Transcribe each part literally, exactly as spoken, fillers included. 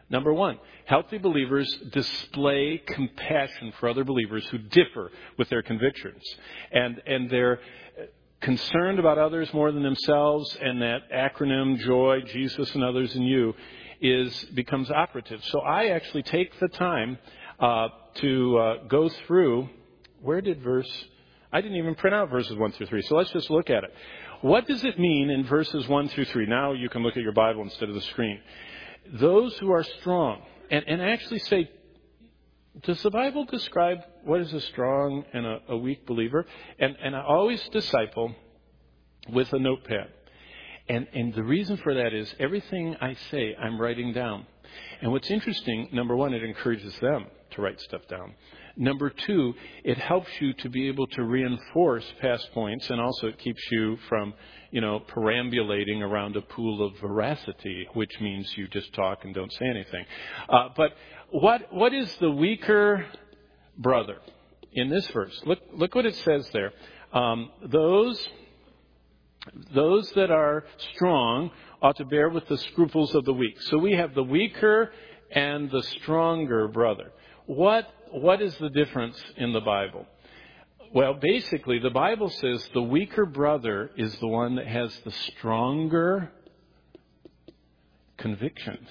Number one, healthy believers display compassion for other believers who differ with their convictions. And, and they're concerned about others more than themselves, and that acronym, joy, Jesus and others in you, is becomes operative. So I actually take the time uh, to uh, go through, where did verse, I didn't even print out verses one through three, so let's just look at it. What does it mean in verses one through three? Now you can look at your Bible instead of the screen. Those who are strong, and, and actually say, does the Bible describe what is a strong and a, a weak believer? And, and I always disciple with a notepad. And, and the reason for that is everything I say, I'm writing down. And what's interesting, number one, it encourages them to write stuff down. Number two, it helps you to be able to reinforce past points, and also it keeps you from, you know, perambulating around a pool of veracity, which means you just talk and don't say anything. Uh, but what what is the weaker brother in this verse? Look look what it says there. Um, those those that are strong ought to bear with the scruples of the weak. So we have the weaker and the stronger brother. What What is the difference in the Bible? Well, basically, the Bible says the weaker brother is the one that has the stronger convictions.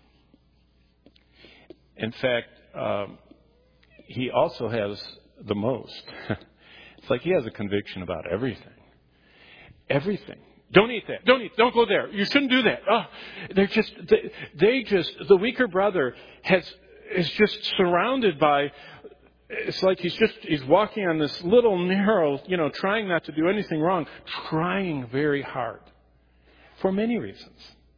In fact, um, he also has the most. It's like he has a conviction about everything. Everything. Don't eat that. Don't eat. Don't go there. You shouldn't do that. Oh, they're just, they, they just, the weaker brother has, is just surrounded by, it's like he's just, he's walking on this little narrow, you know, trying not to do anything wrong, trying very hard for many reasons.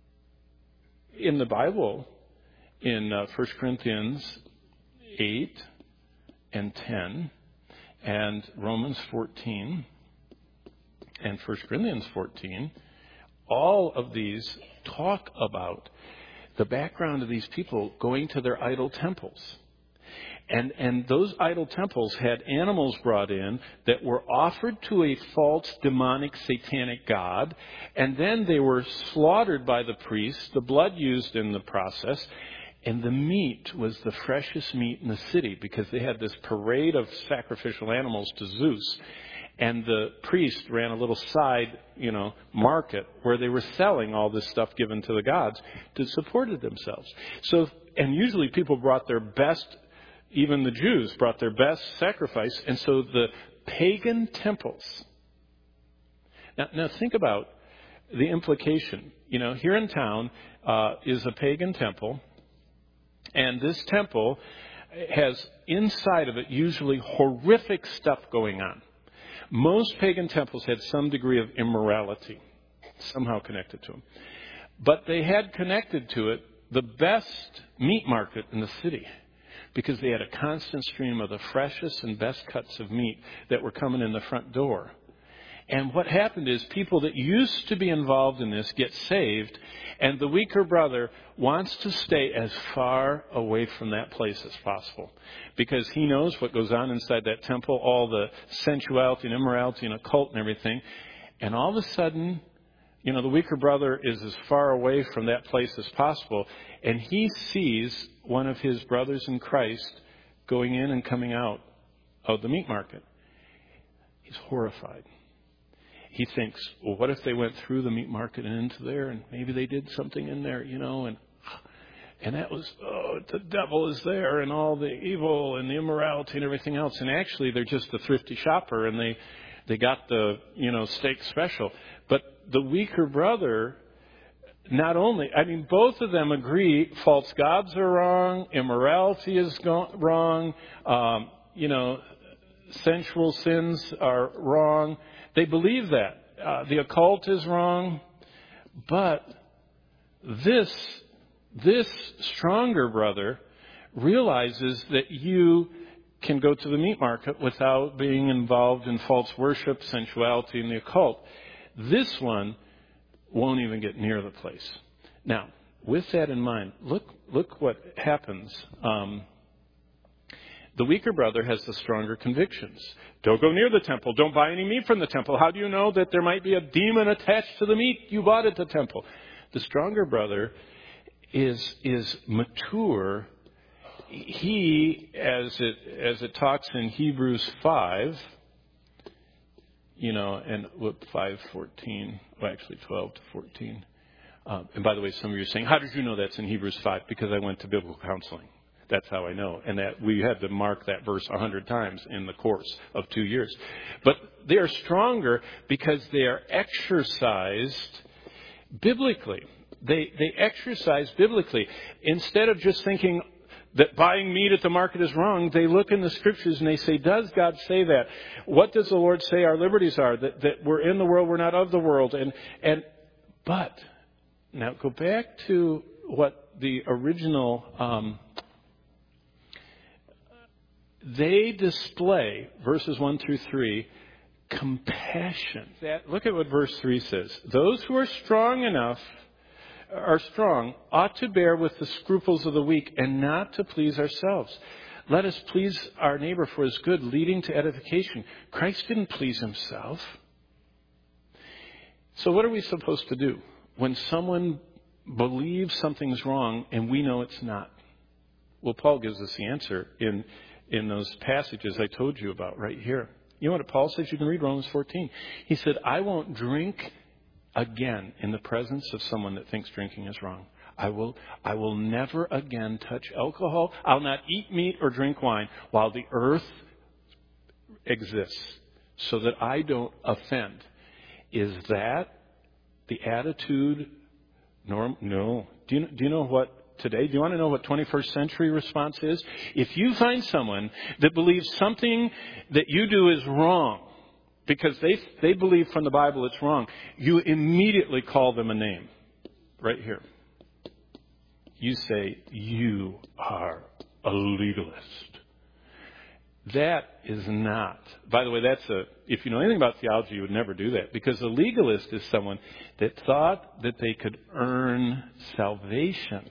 In the Bible, in uh, First Corinthians eight and ten and Romans fourteen and First Corinthians fourteen, all of these talk about the background of these people going to their idol temples. And and those idol temples had animals brought in that were offered to a false demonic satanic god, and then they were slaughtered by the priests, the blood used in the process, and the meat was the freshest meat in the city because they had this parade of sacrificial animals to Zeus. And the priest ran a little side, you know, market where they were selling all this stuff given to the gods to support themselves. So, and usually people brought their best, even the Jews brought their best sacrifice. And so the pagan temples. Now, now think about the implication. You know, here in town uh, is a pagan temple. And this temple has inside of it usually horrific stuff going on. Most pagan temples had some degree of immorality somehow connected to them. But they had connected to it the best meat market in the city because they had a constant stream of the freshest and best cuts of meat that were coming in the front door. And what happened is people that used to be involved in this get saved, and the weaker brother wants to stay as far away from that place as possible because he knows what goes on inside that temple, all the sensuality and immorality and occult and everything. And all of a sudden, you know, the weaker brother is as far away from that place as possible, and he sees one of his brothers in Christ going in and coming out of the meat market. He's horrified. He thinks, well, what if they went through the meat market and into there, and maybe they did something in there, you know, and and that was, oh, the devil is there, and all the evil and the immorality and everything else. And actually, they're just a thrifty shopper, and they, they got the, you know, steak special. But the weaker brother, not only, I mean, both of them agree false gods are wrong, immorality is go- wrong, um, you know, sensual sins are wrong. They believe that. Uh, the occult is wrong. But this, this stronger brother realizes that you can go to the meat market without being involved in false worship, sensuality, and the occult. This one won't even get near the place. Now, with that in mind, look, look what happens. Um, The weaker brother has the stronger convictions. Don't go near the temple. Don't buy any meat from the temple. How do you know that there might be a demon attached to the meat you bought at the temple? The stronger brother is is mature. He, as it as it talks in Hebrews five, you know, and what five fourteen, well, actually twelve to fourteen. Uh, and by the way, some of you are saying, how did you know that's in Hebrews five? Because I went to biblical counseling. That's how I know. And that we had to mark that verse a hundred times in the course of two years. But they are stronger because they are exercised biblically. They they exercise biblically. Instead of just thinking that buying meat at the market is wrong, they look in the scriptures and they say, does God say that? What does the Lord say our liberties are? That that we're in the world, we're not of the world. And and but now go back to what the original um, they display, verses one through three, compassion. That, look at what verse three says. Those who are strong enough, are strong, ought to bear with the scruples of the weak and not to please ourselves. Let us please our neighbor for his good, leading to edification. Christ didn't please himself. So what are we supposed to do when someone believes something's wrong and we know it's not? Well, Paul gives us the answer in in those passages I told you about right here. You know what Paul says? You can read Romans fourteen. He said, I won't drink again in the presence of someone that thinks drinking is wrong. I will I will never again touch alcohol. I'll not eat meat or drink wine while the earth exists, so that I don't offend. Is that the attitude? Norm? No. Do you, do you know what today? Do you want to know what twenty-first century response is? If you find someone that believes something that you do is wrong, because they they believe from the Bible it's wrong, you immediately call them a name. Right here. You say, you are a legalist. That is not. By the way, that's a, if you know anything about theology, you would never do that. Because a legalist is someone that thought that they could earn salvation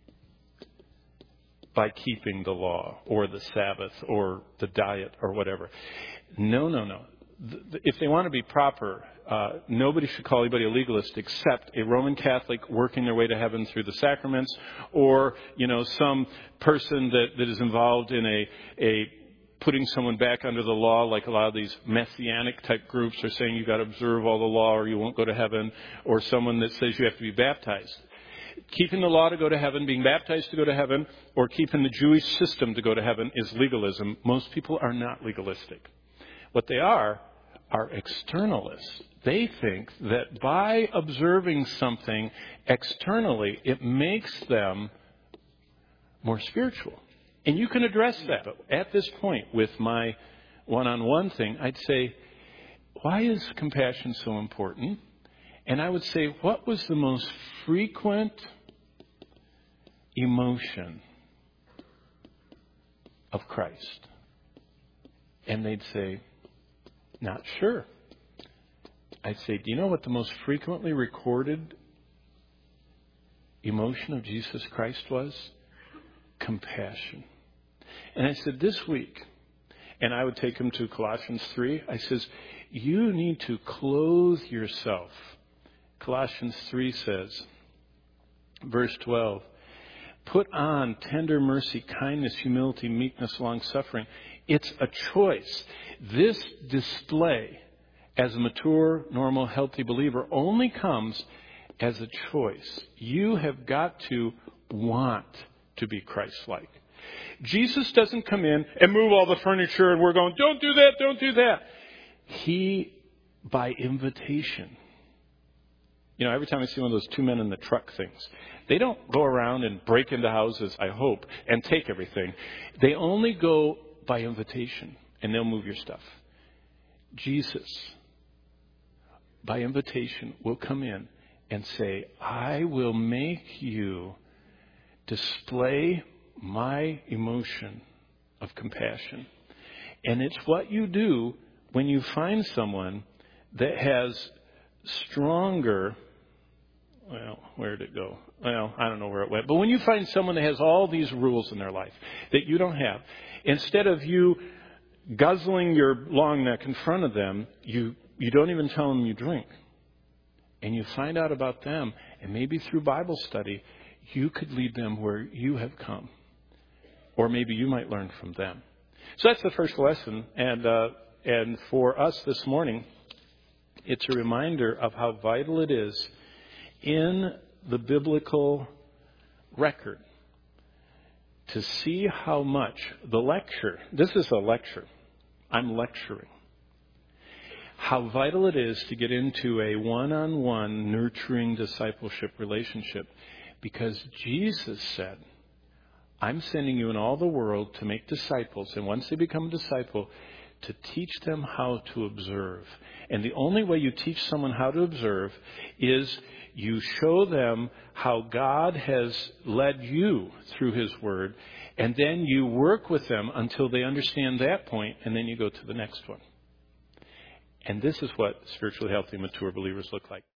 by keeping the law or the Sabbath or the diet or whatever. No, no, no. If they want to be proper, uh, nobody should call anybody a legalist except a Roman Catholic working their way to heaven through the sacraments, or, you know, some person that, that is involved in a, a putting someone back under the law, like a lot of these messianic type groups are saying you've got to observe all the law or you won't go to heaven, or someone that says you have to be baptized. Keeping the law to go to heaven, being baptized to go to heaven, or keeping the Jewish system to go to heaven is legalism. Most people are not legalistic. What they are are externalists. They think that by observing something externally, it makes them more spiritual. And you can address that. But at this point, with my one-on-one thing, I'd say, why is compassion so important? And I would say, what was the most frequent emotion of Christ? And they'd say, not sure. I'd say, do you know what the most frequently recorded emotion of Jesus Christ was? Compassion. And I said, this week, and I would take him to Colossians three, I says, you need to clothe yourself. Colossians three says, verse twelve, put on tender mercy, kindness, humility, meekness, long-suffering. It's a choice. This display as a mature, normal, healthy believer only comes as a choice. You have got to want to be Christ-like. Jesus doesn't come in and move all the furniture and we're going, don't do that, don't do that. He, by invitation. You know, every time I see one of those two men in the truck things, they don't go around and break into houses, I hope, and take everything. They only go by invitation, and they'll move your stuff. Jesus, by invitation, will come in and say, I will make you display my emotion of compassion. And it's what you do when you find someone that has stronger, well, where did it go? Well, I don't know where it went. But when you find someone that has all these rules in their life that you don't have, instead of you guzzling your long neck in front of them, you, you don't even tell them you drink. And you find out about them, and maybe through Bible study, you could lead them where you have come. Or maybe you might learn from them. So that's the first lesson. And, uh, and for us this morning, it's a reminder of how vital it is in the biblical record to see how much the lecture, this is a lecture, I'm lecturing, how vital it is to get into a one-on-one nurturing discipleship relationship. Because Jesus said, I'm sending you in all the world to make disciples. And once they become a disciple, to teach them how to observe. And the only way you teach someone how to observe is you show them how God has led you through His Word. And then you work with them until they understand that point, and then you go to the next one. And this is what spiritually healthy, mature believers look like.